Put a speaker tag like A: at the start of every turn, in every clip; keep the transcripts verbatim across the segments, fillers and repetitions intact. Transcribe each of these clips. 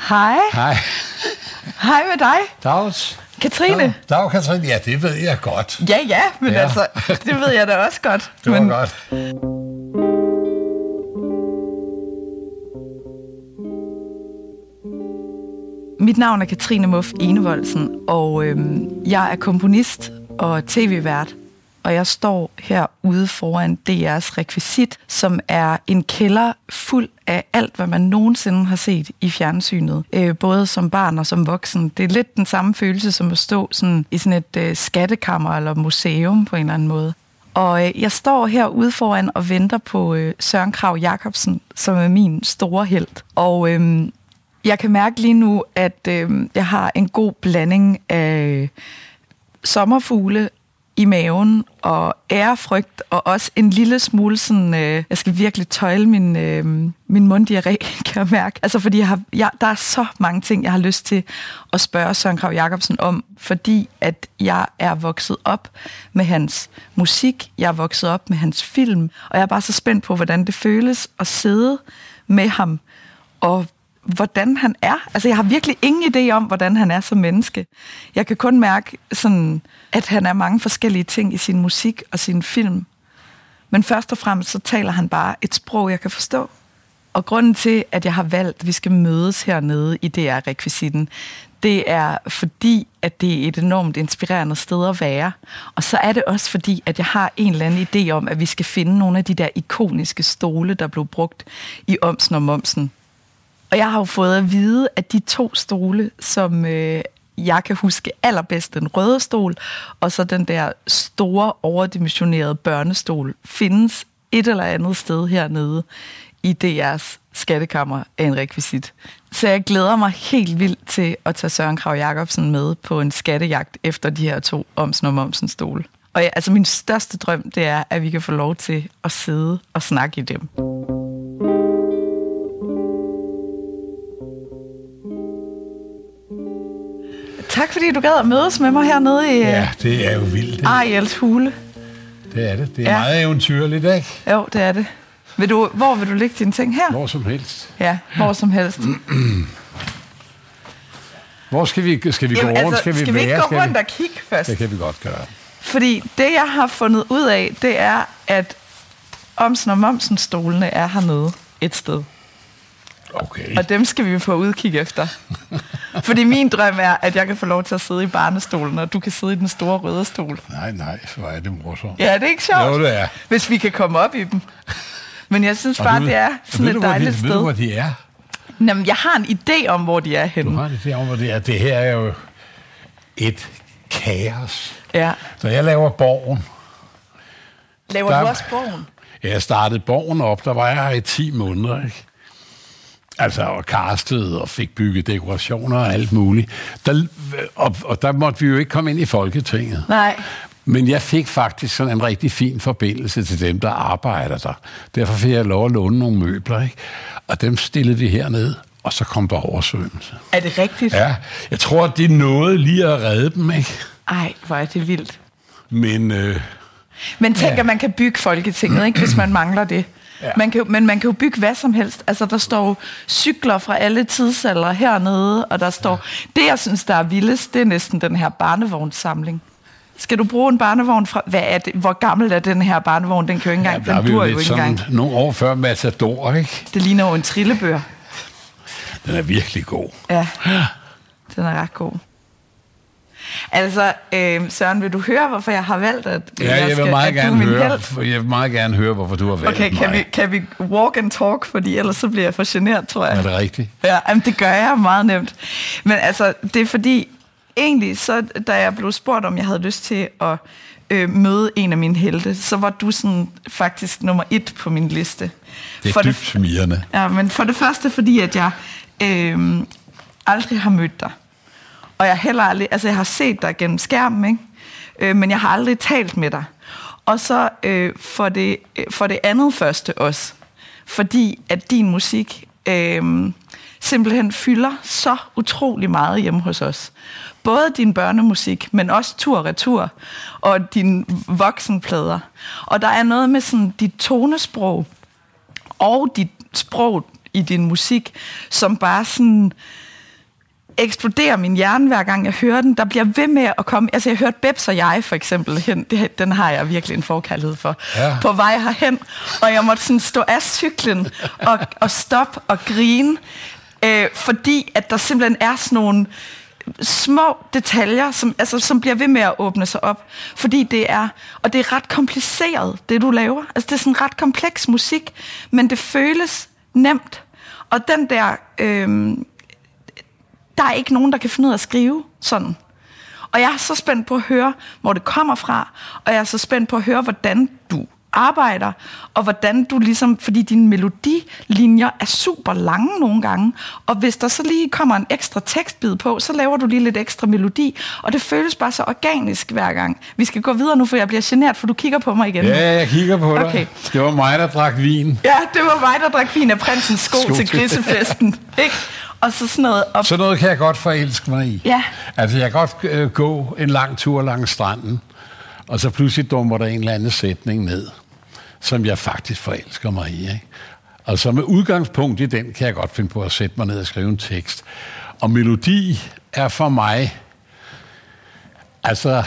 A: Hej.
B: Hej.
A: Hej med dig.
B: Dags.
A: Katrine.
B: Dag, dag, Katrine. Ja, det ved jeg godt.
A: Ja, ja, men ja. altså, det ved jeg da også godt.
B: Det var
A: men...
B: godt.
A: Mit navn er Katrine Muff Enevoldsen, og øhm, jeg er komponist og tv-vært. Og jeg står herude foran D R's rekvisit, som er en kælder fuld af alt, hvad man nogensinde har set i fjernsynet. Øh, både som barn og som voksen. Det er lidt den samme følelse som at stå sådan, i sådan et øh, skattekammer eller museum på en eller anden måde. Og øh, jeg står herude foran og venter på øh, Søren Kragh Jacobsen, som er min store helt. Og øh, jeg kan mærke lige nu, at øh, jeg har en god blanding af øh, sommerfugle i maven og ærefrygt, og også en lille smule sådan, øh, jeg skal virkelig tøjle min, øh, min munddiarré, kan jeg mærke. Altså fordi jeg har, jeg, der er så mange ting, jeg har lyst til at spørge Søren Kragh Jacobsen om, fordi at jeg er vokset op med hans musik, jeg er vokset op med hans film, og jeg er bare så spændt på, hvordan det føles at sidde med ham, og hvordan han er. Altså, jeg har virkelig ingen idé om, hvordan han er som menneske. Jeg kan kun mærke, sådan, at han er mange forskellige ting i sin musik og sin film. Men først og fremmest, så taler han bare et sprog, jeg kan forstå. Og grunden til, at jeg har valgt, at vi skal mødes hernede i D R-rekvisitten, det er fordi, at det er et enormt inspirerende sted at være. Og så er det også fordi, at jeg har en eller anden idé om, at vi skal finde nogle af de der ikoniske stole, der blev brugt i Omsen og Momsen. Og jeg har jo fået at vide, at de to stole, som øh, jeg kan huske allerbedst, den røde stol, og så den der store, overdimensionerede børnestol, findes et eller andet sted hernede i D R's skattekammer af en rekvisit. Så jeg glæder mig helt vildt til at tage Søren Kragh Jacobsen med på en skattejagt efter de her to Omsen og Momsen stole. Og ja, altså min største drøm, det er, at vi kan få lov til at sidde og snakke i dem. Tak fordi du gad at mødes med mig hernede i
B: Ja, det er jo vildt.
A: Ariels hule.
B: Det er det. Det er
A: Ja.
B: meget eventyrligt, ikke?
A: Jo, det er det. Vil du, hvor vil du lægge dine ting her?
B: Hvor som helst.
A: Ja, hvor som helst.
B: Hvor skal vi, skal vi gå
A: Jamen,
B: rundt?
A: altså,
B: Skal vi,
A: skal vi ikke
B: være?
A: gå
B: Skal
A: rundt
B: vi?
A: og kigge først?
B: Det kan vi godt gøre.
A: Fordi det, jeg har fundet ud af, det er, at Omsen og Momsen-stolene er hernede et sted.
B: Okay.
A: Og dem skal vi på udkig efter. Fordi min drøm er, at jeg kan få lov til at sidde i barnestolen, og du kan sidde i den store røde stol.
B: Nej, nej, hvor er det morsomt.
A: Ja, det er ikke sjovt?
B: Jo, det er.
A: Hvis vi kan komme op i dem. Men jeg synes
B: Og
A: bare,
B: du,
A: det er sådan
B: ved
A: et
B: du, hvor
A: dejligt
B: de,
A: sted.
B: Ved du, hvor de er?
A: Jamen, jeg har en idé om, hvor de er henne.
B: Du har det der, hvor de er. Det her er jo et kaos.
A: Ja.
B: Så jeg laver Borgen.
A: Laver
B: Der-
A: du også Borgen?
B: Jeg startede Borgen op, der var jeg her i ti måneder, ikke? Altså, og castede og fik bygget dekorationer og alt muligt. Der, og, og der måtte vi jo ikke komme ind i Folketinget.
A: Nej.
B: Men jeg fik faktisk sådan en rigtig fin forbindelse til dem, der arbejder der. Derfor fik jeg lov at låne nogle møbler, ikke? Og dem stillede vi herned, og så kom der oversvømmelse.
A: Er det rigtigt?
B: Ja, jeg tror, at de nåede lige at redde dem, ikke?
A: Ej, hvor er det vildt.
B: Men øh,
A: Men tænk,
B: Ja.
A: at man kan bygge Folketinget, ikke, hvis man mangler det.
B: Ja.
A: Man kan, jo- men man kan jo bygge hvad som helst. Altså, der står jo cykler fra alle tidsaldre hernede, og der står... Det, jeg synes, der er vildest, det er næsten den her barnevognssamling. Skal du bruge en barnevogn fra... Hvad er det? Hvor gammel er den her barnevogn? Den kan jo ikke
B: ja,
A: engang...
B: der er
A: den
B: vi jo
A: dur jo
B: lidt
A: ikke
B: sådan
A: engang.
B: nogle år før Matador, ikke?
A: Det ligner jo en trillebør.
B: Den er virkelig god.
A: Ja, den er ret god. Altså, øh, Søren, vil du høre, hvorfor jeg har valgt, at
B: Ja, jeg vil
A: skal,
B: meget
A: at du er
B: gerne
A: min
B: høre,
A: helt?
B: for jeg vil meget gerne høre, hvorfor du har valgt
A: Okay, kan
B: mig.
A: vi, kan vi walk and talk, fordi ellers så bliver jeg for genert, tror jeg.
B: Er det rigtigt?
A: Ja, jamen, det gør jeg meget nemt. Men altså, det er fordi, egentlig, så, da jeg blev spurgt, om jeg havde lyst til at øh, møde en af mine helte, så var du sådan faktisk nummer et på min liste.
B: Det er
A: for
B: dybt smirrende.
A: Ja, men for det første, fordi at jeg øh, aldrig har mødt dig. Og jeg heller aldrig, altså jeg har set dig gennem skærmen, ikke? Øh, men jeg har aldrig talt med dig. Og så øh, for, det, øh, for det andet første også, fordi at din musik øh, simpelthen fylder så utrolig meget hjemme hos os. Både din børnemusik, men også tur og retur, og dine voksenplader. Og der er noget med sådan dit tonesprog, og dit sprog i din musik, som bare sådan eksploderer min hjerne, hver gang jeg hører den. Der bliver ved med at komme... Altså, jeg hørte Bebs og jeg, for eksempel. Hen, det, den har jeg virkelig en forkærlighed for. Ja. På vej herhen. Og jeg måtte sådan stå af cyklen og, og stoppe og grine. Øh, fordi at der simpelthen er sådan nogle små detaljer, som, altså, som bliver ved med at åbne sig op. Fordi det er... Og det er ret kompliceret, det du laver. Altså, det er sådan ret kompleks musik, men det føles nemt. Og den der... Øh, der er ikke nogen, der kan finde ud af at skrive sådan. Og jeg er så spændt på at høre, hvor det kommer fra, og jeg er så spændt på at høre, hvordan du arbejder, og hvordan du ligesom, fordi dine melodilinjer er super lange nogle gange, og hvis der så lige kommer en ekstra tekstbid på, så laver du lige lidt ekstra melodi, og det føles bare så organisk hver gang. Vi skal gå videre nu, for jeg bliver genert, for du kigger på mig igen.
B: Ja, jeg kigger på dig.
A: Okay.
B: Det var mig, der drak vin.
A: Ja, det var mig, der drak vin af prinsens sko, sko til grisefesten. Ikke? Og så sådan noget op.
B: Sådan noget kan jeg godt forelske mig i.
A: Ja.
B: Altså, jeg kan godt øh, gå en lang tur langs stranden, og så pludselig dummer der en eller anden sætning ned, som jeg faktisk forelsker mig i. Ikke? Og så med udgangspunkt i den, kan jeg godt finde på at sætte mig ned og skrive en tekst. Og melodi er for mig, altså,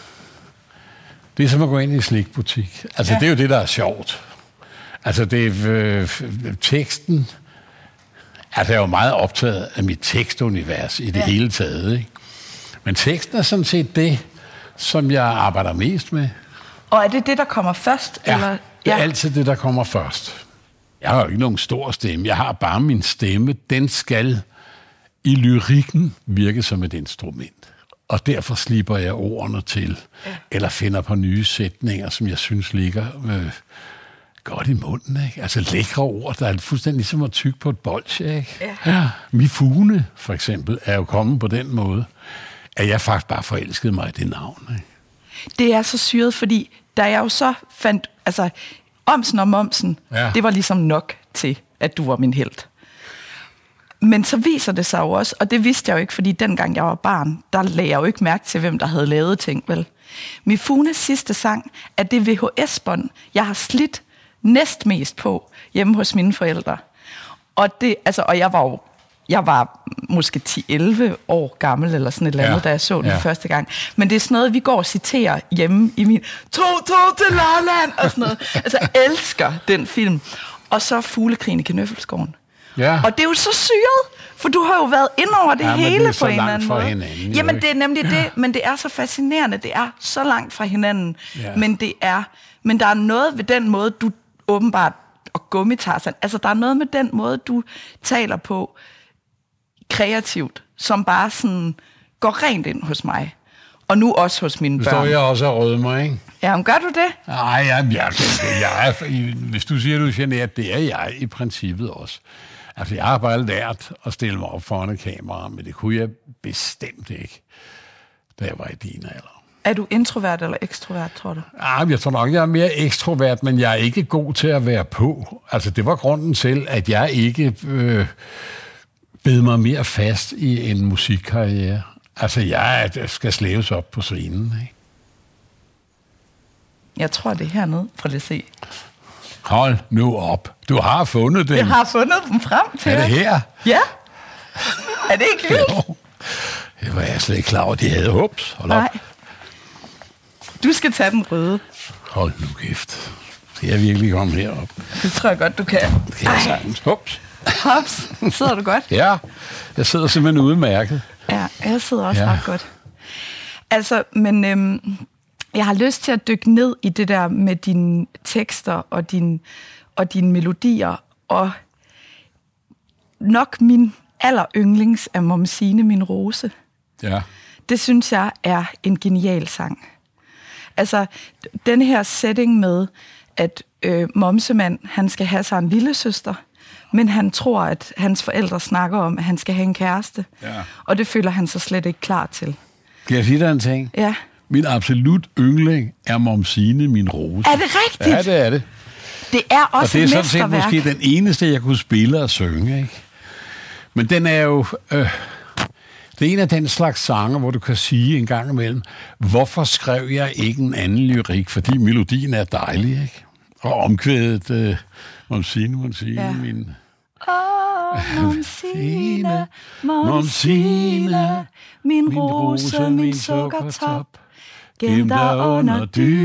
B: det er som at gå ind i en slikbutik. Altså, ja. Det er jo det, der er sjovt. Altså, det er øh, teksten. Altså, jeg er jo meget optaget af mit tekstunivers i det ja. hele taget. Ikke? Men teksten er sådan set det, som jeg arbejder mest med.
A: Og er det det, der kommer først?
B: Ja,
A: eller?
B: det
A: Ja,
B: er altid det, der kommer først. Jeg har jo ikke nogen stor stemme. Jeg har bare min stemme. Den skal i lyrikken virke som et instrument. Og derfor slipper jeg ordene til. Ja. Eller finder på nye sætninger, som jeg synes ligger... Øh, godt i munden, ikke? Altså lækre ord, der er fuldstændig ligesom at tygge på et bolsje, ikke? Ja. Ja. Mifune, for eksempel, er jo kommet på den måde, at jeg faktisk bare forelskede mig i det navn, ikke?
A: Det er så syret, fordi da jeg jo så fandt, altså, Omsen og Momsen, ja. det var ligesom nok til, at du var min helt. Men så viser det sig jo også, og det vidste jeg jo ikke, fordi dengang jeg var barn, der lagde jeg jo ikke mærke til, hvem der havde lavet ting, vel? Mifunes sidste sang er det V H S-bånd, jeg har slidt næstmest på hjemme hos mine forældre. Og, det, altså, og jeg var jo jeg var måske ti elleve år gammel, eller sådan et eller andet, ja, da jeg så den ja. første gang. Men det er sådan noget, vi går og citerer hjemme i min to, to til Lolland, og sådan noget. Altså, jeg elsker den film. Og så Fuglekrigen i Knøffelskoven.
B: Ja.
A: Og det er jo så syret, for du har jo været ind over det
B: ja,
A: hele
B: det
A: på en eller anden måde.
B: Hinanden,
A: Jamen, det er nemlig det, men det er så fascinerende. Det er så langt fra hinanden. Ja. Men det er, men der er noget ved den måde, du åbenbart, og gummitarsen, altså der er noget med den måde, du taler på kreativt, som bare sådan går rent ind hos mig. Og nu også hos mine børn.
B: Står jeg også og rødmer, ikke?
A: Ja, men gør du det?
B: Nej, jeg, jeg, jeg er, hvis du siger, du er generet, det er jeg i princippet også. Altså, jeg har bare lært at stille mig op foran et kamera, men det kunne jeg bestemt ikke, da jeg var i din alder.
A: Er du introvert eller ekstrovert, tror du?
B: Ja, jeg tror nok, jeg er mere ekstrovert, men jeg er ikke god til at være på. Altså, det var grunden til, at jeg ikke øh, bed mig mere fast i en musikkarriere. Altså, jeg skal slæves op på scenen, ikke? Jeg
A: tror, det er hernede. Prøv lige at se.
B: Hold nu op. Du har fundet dem.
A: Jeg har fundet dem frem til.
B: Er det her?
A: Ja. Er det ikke vildt?
B: Det var jeg slet ikke klar over. De havde hups. Hold op.
A: Nej. Du skal tage den røde.
B: Hold nu kæft. Skal jeg virkelig komme herop?
A: Det tror jeg godt, du kan.
B: Det kan jeg sagtens. Hups.
A: Hops. Sidder du godt?
B: Ja. Jeg sidder simpelthen udmærket.
A: Ja, jeg sidder også ja. ret godt. Altså, men øhm, jeg har lyst til at dykke ned i det der med dine tekster og, din, og dine melodier. Og nok min aller yndlings er Momsine, min rose.
B: Ja.
A: Det synes jeg er en genial sang. Altså, den her setting med, at øh, Momsemand, han skal have sig en lillesøster, men han tror, at hans forældre snakker om, at han skal have en kæreste. Ja. Og det føler han sig slet ikke klar til.
B: Kan jeg sige dig en ting?
A: Ja.
B: Min absolut yndling er Momsine, min rose.
A: Er det rigtigt?
B: Ja, det er det.
A: Det er også et mesterværk. Og det er sådan set
B: måske den eneste, jeg kunne spille og synge, ikke? Men den er jo... Øh, det er en af den slags sange, hvor du kan sige en gang imellem, hvorfor skrev jeg ikke en anden lyrik? Fordi melodien er dejlig, ikke? Og omkvædet... Øh, Momsine, Momsine, ja. min...
A: Åh, Momsine, Momsine, min rose, min sukkertop, gem dig under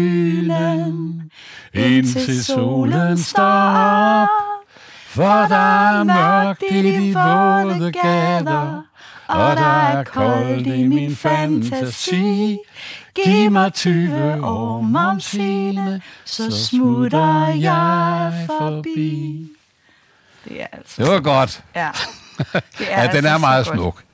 A: dynen, indtil solen står op.
B: For der er mørkt i de våde gader, og der er koldt i min fantasi. Giv mig tyve år, Momsine, så smutter jeg forbi.
A: Det er altså...
B: Det var godt.
A: Ja, det
B: er ja den
A: altså
B: er meget
A: smuk.
B: smuk.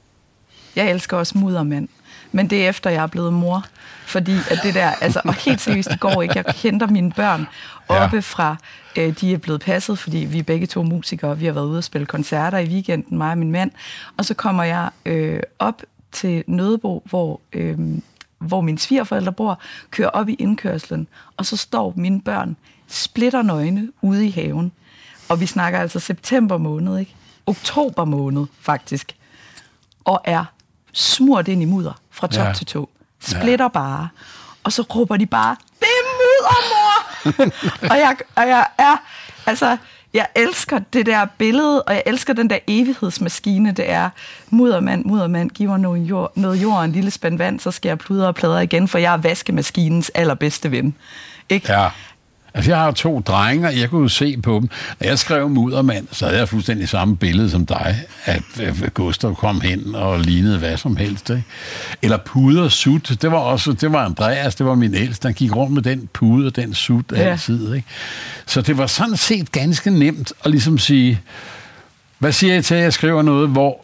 A: Jeg elsker også muddermænd, men det er efter, jeg er blevet mor. Fordi at det der, altså, og helt seriøst, det går ikke. Jeg henter mine børn oppe ja. fra, øh, de er blevet passet, fordi vi er begge to musikere, vi har været ude og spille koncerter i weekenden, mig og min mand. Og så kommer jeg øh, op til Nødebo, hvor, øh, hvor mine svigerforældre bor, kører op i indkørslen, og så står mine børn splitternøgne ude i haven. Og vi snakker altså september måned, ikke? Oktober måned, faktisk. Og er smurt ind i mudder fra top ja. til tå. Splitter ja. bare. Og så råber de bare, det er mudder, mor! og, jeg, og jeg er, altså, jeg elsker det der billede, og jeg elsker den der evighedsmaskine, det er, muddermand, muddermand, giv mig noget jord, noget jord og en lille spand vand, så skal jeg pludre og pladre igen, for jeg er vaskemaskinens allerbedste ven. Ikke?
B: Ja. Altså, jeg har jo to drenge, og jeg kunne jo se på dem. Når jeg skrev Muddermand, så havde jeg fuldstændig samme billede som dig, at Gustav kom hen og lignede hvad som helst. Ikke? Eller pude og sut, det var også, det var Andreas, det var min ældste, han gik rundt med den pude og den sut ja. altid. Ikke? Så det var sådan set ganske nemt at ligesom sige, hvad siger jeg til, at jeg skriver noget, hvor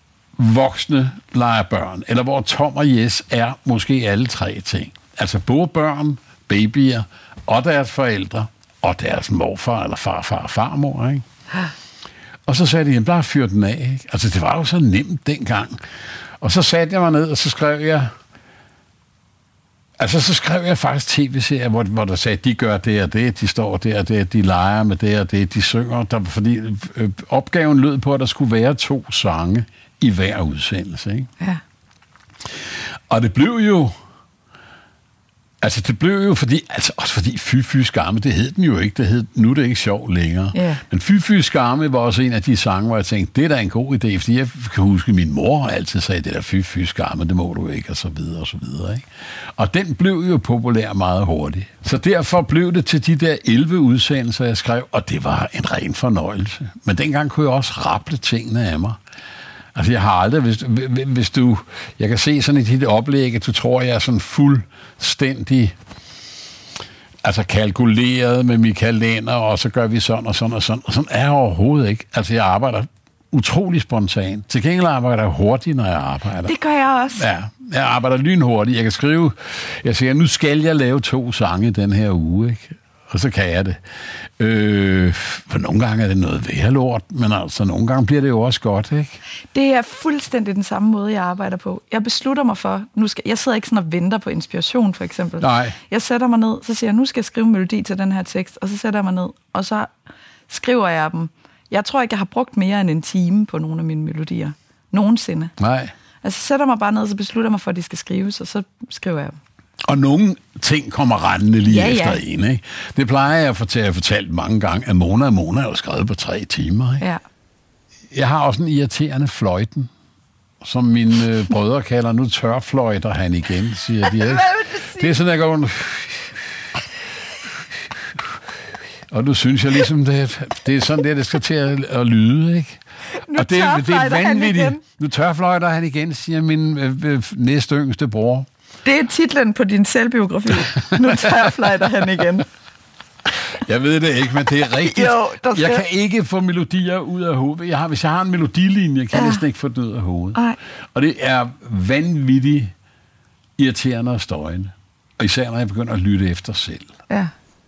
B: voksne leger børn, eller hvor Tom og Jes er måske alle tre ting. Altså både børn, babyer, og deres forældre, og deres morfar, eller farfar og farmor, ikke? Og så sagde de, jamen, bare fyr den af, ikke? Altså, det var jo så nemt dengang. Og så satte jeg mig ned, og så skrev jeg, altså, så skrev jeg faktisk tv-serier, hvor, hvor der sagde, de gør det og det, de står der og det, de leger med det og det, de synger, der, fordi øh, opgaven lød på, at der skulle være to sange i hver udsendelse, ikke?
A: Ja. Og
B: det blev jo Altså, det blev jo fordi, altså også fordi Fy Fy Skamme, det hed den jo ikke, det hed, nu er det ikke sjovt længere. Yeah. Men Fy Fy Skamme var også en af de sange, hvor jeg tænkte, det er da en god idé, fordi jeg kan huske, at min mor altid sagde, det der Fy Fy Skamme, det må du ikke, og så videre, og så videre, ikke? Og den blev jo populær meget hurtigt. Så derfor blev det til de der elleve udsendelser, jeg skrev, og det var en ren fornøjelse. Men dengang kunne jeg også raple tingene af mig. Altså, jeg har aldrig, hvis, hvis du, jeg kan se sådan i dit oplæg, at du tror, jeg er sådan fuldstændig, altså kalkuleret med min kalender, og så gør vi sådan og sådan og sådan, og sådan er jeg overhovedet ikke. Altså, jeg arbejder utrolig spontant. Til gengæld arbejder jeg hurtigt, når jeg arbejder.
A: Det gør jeg også.
B: Ja, jeg arbejder lynhurtigt. Jeg kan skrive, jeg siger, nu skal jeg lave to sange den her uge, ikke? Og så kan jeg det. Øh, for nogle gange er det noget værlort, men altså nogle gange bliver det jo også godt, ikke?
A: Det er fuldstændig den samme måde, jeg arbejder på. Jeg beslutter mig for, nu skal, jeg sidder ikke sådan og venter på inspiration, for eksempel.
B: Nej.
A: Jeg sætter mig ned, så siger jeg, nu skal jeg skrive melodi til den her tekst, og så sætter jeg mig ned, og så skriver jeg dem. Jeg tror ikke, jeg har brugt mere end en time på nogle af mine melodier. Nogensinde.
B: Nej.
A: Altså, sætter mig bare ned, og så beslutter mig for, at de skal skrives, og så skriver jeg dem.
B: Og nogle ting kommer rendende lige
A: ja,
B: efter
A: ja.
B: en, ikke? Det plejer jeg at fortælle, jeg fortalt mange gange, at Mona og Mona er jo skrevet på tre timer, ikke?
A: Ja.
B: Jeg har også en irriterende fløjten, som mine øh, brødre kalder, nu tørfløjter han igen, siger de, ikke? Det er sådan, jeg går... Og nu synes jeg ligesom, det, det er sådan, det, det skal til at, at lyde, ikke?
A: Nu
B: og det, det er vanvittigt.
A: Nu
B: tørfløjter han igen, siger min øh, øh, næste yngste bror.
A: Det er titlen på din selvbiografi. Nu tørfløjter han igen.
B: Jeg ved det ikke, men det er rigtigt.
A: Jo, skal...
B: Jeg kan ikke få melodier ud af hovedet. Jeg har, hvis jeg har en melodilinje, kan jeg ja. næsten ikke få det ud af hovedet.
A: Ej.
B: Og det er vanvittigt irriterende og støjende. Og især når jeg begynder at lytte efter selv.
A: Ja.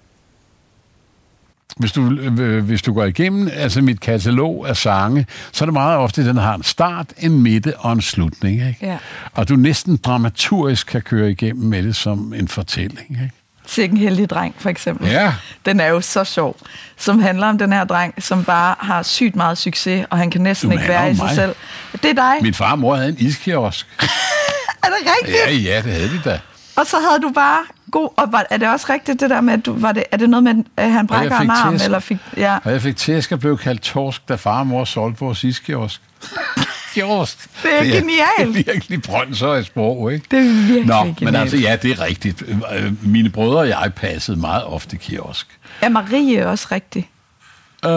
B: Hvis du, øh, hvis du går igennem altså mit katalog af sange, så er det meget ofte, at den har en start, en midte og en slutning. Ikke?
A: Ja.
B: Og du næsten dramaturgisk kan køre igennem med det som en fortælling. Ikke?
A: Sikke en heldig dreng, for eksempel.
B: Ja.
A: Den er jo så sjov. Som handler om den her dreng, som bare har sygt meget succes, og han kan næsten
B: du
A: ikke være i sig selv. Det er dig.
B: Min far og mor havde en iskiosk.
A: Er det rigtigt?
B: Ja, ja, det havde de da.
A: Og så havde du bare god. Og var, er det også rigtigt, det der med, at du, var det, er det noget med, at han brækker en arm? Eller fik, ja.
B: Og jeg fik tæsk og blev kaldt torsk, da far og mor solgte vores iskiosk. Kiosk.
A: Det er, det er genialt.
B: Det er virkelig Brøndshøj sprog, ikke?
A: Det er virkelig
B: Nå,
A: genialt.
B: men altså, ja, det er rigtigt. Mine brødre og jeg passede meget ofte kiosk.
A: Er Marie også rigtig?
B: Øh...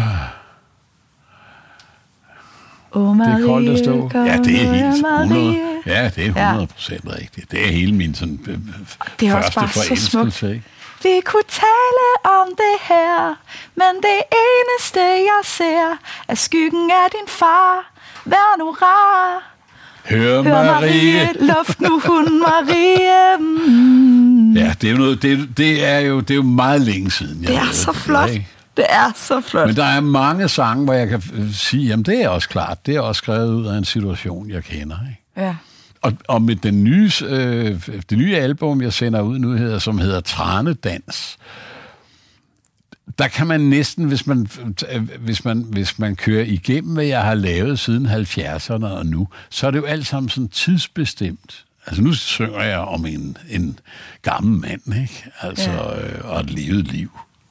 A: Oh, Marie,
B: det er koldt at stå. Ja, det er helt hundrede. Ja, det er hundrede procent
A: ja.
B: rigtigt. Det er hele min sådan, øh,
A: det er
B: første forelskelse.
A: Vi kunne tale om det her, men det eneste, jeg ser, er skyggen af din far. Vær nu rar.
B: Hør,
A: Hør Marie,
B: Marie.
A: luft nu hun, Marie. Mm.
B: Ja, det er jo noget, det, det er jo det er jo meget længe siden. Jeg
A: det er
B: ved,
A: så
B: det,
A: flot.
B: Ikke?
A: Det er så flot.
B: Men der er mange sange, hvor jeg kan sige, jamen det er også klart, det er også skrevet ud af en situation, jeg kender. Ikke?
A: Ja.
B: Og, og med den nye, øh, det nye album, jeg sender ud nu, hedder, som hedder Tranedans, der kan man næsten, hvis man, hvis, man, hvis man kører igennem, hvad jeg har lavet siden halvfjerdserne og nu, så er det jo alt sammen sådan tidsbestemt. Altså nu synger jeg om en, en gammel mand, ikke? Altså, ja. øh, og et levet liv.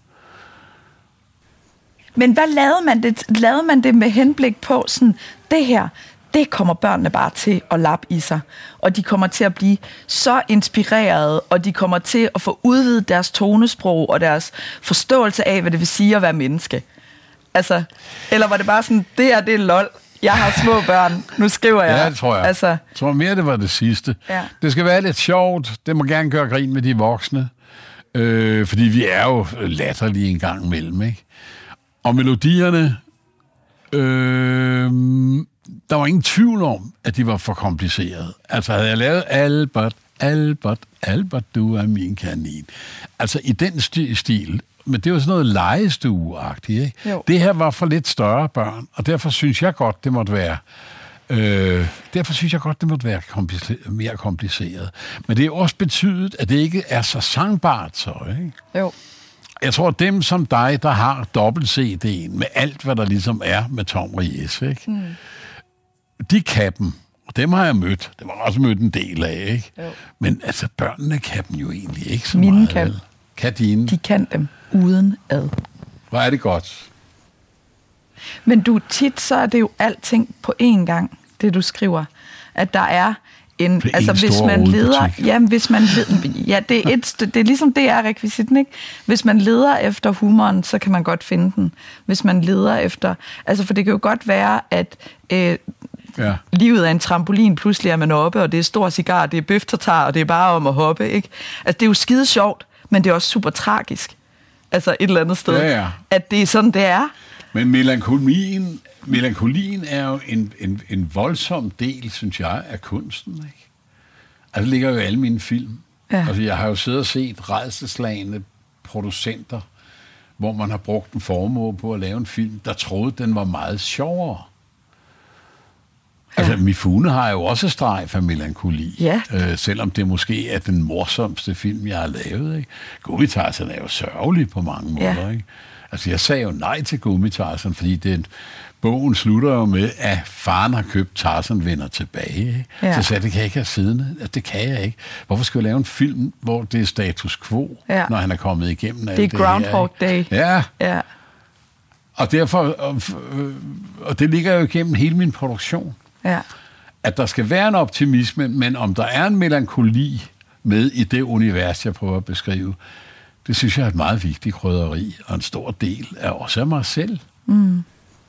A: Men hvad lavede man det, lavede man det med henblik på sådan, det her, det kommer børnene bare til at lappe i sig, og de kommer til at blive så inspirerede, og de kommer til at få udvidet deres tonesprog og deres forståelse af, hvad det vil sige at være menneske. Altså, eller var det bare sådan, det er det lol, jeg har små børn, nu skriver jeg.
B: Ja, det tror jeg.
A: Altså,
B: jeg tror mere, det var det sidste.
A: Ja.
B: Det skal være lidt sjovt, det må gerne gøre grin med de voksne, øh, fordi vi er jo latterlige en gang imellem, ikke? Og melodierne, øh, der var ingen tvivl om, at de var for komplicerede. Altså havde jeg lavet Albert, Albert, Albert, du er min kanin. Altså i den sti- stil, men det var sådan noget legestue-agtigt, ikke? Jo. Det her var for lidt større børn, og derfor synes jeg godt, det måtte være, øh, derfor synes jeg godt, det måtte være kompliceret, mere kompliceret. Men det er også betydet, at det ikke er så sangbart så, ikke?
A: Jo.
B: Jeg tror, at dem som dig, der har dobbelt-C D'en med alt, hvad der ligesom er med Tom Ries, ikke? Mm. De kan dem, og dem har jeg mødt. Det var også mødt en del af, ikke? Jo. Men altså, børnene kan dem jo egentlig ikke så
A: Mine
B: meget.
A: kan.
B: Kan dine?
A: De kan dem uden ad.
B: Hvor er det godt.
A: Men du, tit så er det jo alting på én gang, det du skriver. At der er en,
B: det
A: altså
B: en
A: hvis man leder,
B: ja,
A: hvis man leder, ja, det er et, det er ligesom det er rekvisitten, ikke? Hvis man leder efter humoren, så kan man godt finde den. Hvis man leder efter, altså for det kan jo godt være, at øh, ja. livet er en trampolin, pludselig er man oppe, og det er stor cigar, det er bøf tartar, og det er bare om at hoppe, ikke? Altså det er jo skide sjovt, men det er også super tragisk. Altså et eller andet sted,
B: ja, ja.
A: at det er sådan, det er.
B: Men melankolien, melankolien er jo en, en, en voldsom del, synes jeg, af kunsten, ikke? Altså det ligger jo i alle mine film. Ja. Altså jeg har jo siddet og set rædselsslagne producenter, hvor man har brugt en formue på at lave en film, der troede, den var meget sjovere. Ja. Altså Mifune har jo også strejf af melankoli,
A: ja.
B: øh, selvom det måske er den morsomste film, jeg har lavet, ikke? Gummitarsen er jo sørgelig på mange måder, ja. Ikke? Altså, jeg sagde jo nej til Gummitarsen, fordi den, bogen slutter jo med, at faren har købt Tarzan vender tilbage. Ikke? Ja. Så jeg sagde, det kan jeg ikke have siddende. Altså, det kan jeg ikke. Hvorfor skal jeg lave en film, hvor det er status quo, ja. Når han er kommet igennem alt det
A: Det er Groundhog
B: her,
A: Day.
B: Ja.
A: ja.
B: Og derfor, og, og det ligger jo igennem hele min produktion.
A: Ja.
B: At der skal være en optimisme, men om der er en melankoli med i det univers, jeg prøver at beskrive, det synes jeg er et meget vigtigt krydderi, og en stor del er også af mig selv. Mm.